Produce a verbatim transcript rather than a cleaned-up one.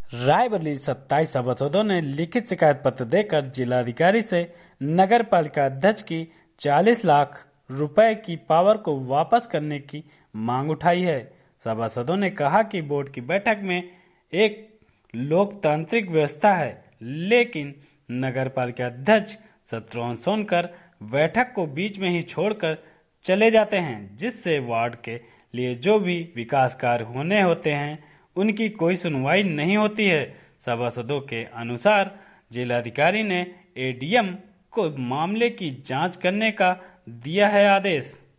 रायबरेली सत्ताईस सभासदों ने लिखित शिकायत पत्र देकर जिलाधिकारी से नगर पालिका अध्यक्ष की चालीस लाख रुपए की पावर को वापस करने की मांग उठाई है। सभासदों ने कहा कि बोर्ड की बैठक में एक लोकतांत्रिक व्यवस्था है, लेकिन नगर पालिका अध्यक्ष शत्रुघ्न सोनकर बैठक को बीच में ही छोड़कर चले जाते हैं, जिससे वार्ड के लिए जो भी विकास कार्य होने होते हैं उनकी कोई सुनवाई नहीं होती है। सभासदों के अनुसार जिलाधिकारी ने एडीएम को मामले की जांच करने का दिया है आदेश।